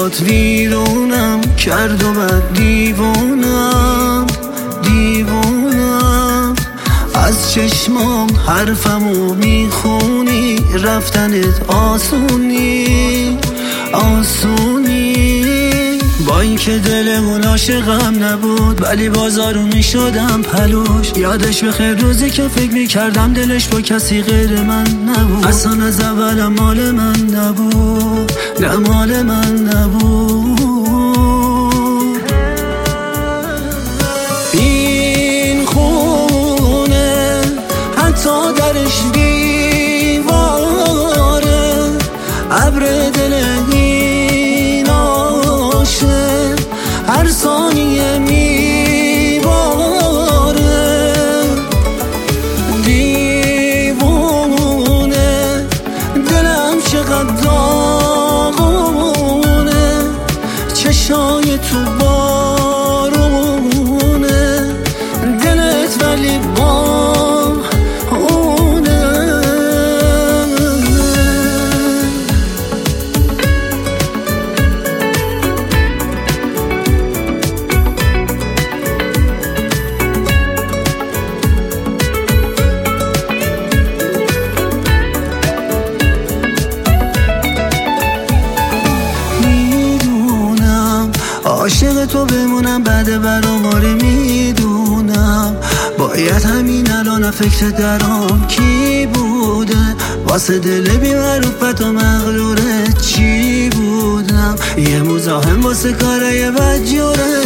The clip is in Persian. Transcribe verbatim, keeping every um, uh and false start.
نگات ویرونم کرد و بعد دیوونم دیوونم از چشمام حرفمو میخونی، رفتنت آسونی آسونی. با اینکه دلمون عاشقم نبود ولی بازارونی شدم پلوش. یادش بخیر روزی که فکر میکردم دلش با کسی غیر من نبود. اصلا از اولم مال من نبود، نه مال من نبود. این خونه حتی درش دیواره، ابر دل این عاشق هر ثانیه میباره. دیوونه دلم چقدر داغونه، چشای تو بارونه، دلت ولی با عاشق تو بمونم بعد براماره میدونم. باید همین الان فکر درام کی بوده، واسه دل بی‌معروفت و مغرورت چی بودم. یه مزاحم واسه کارای بدجوره،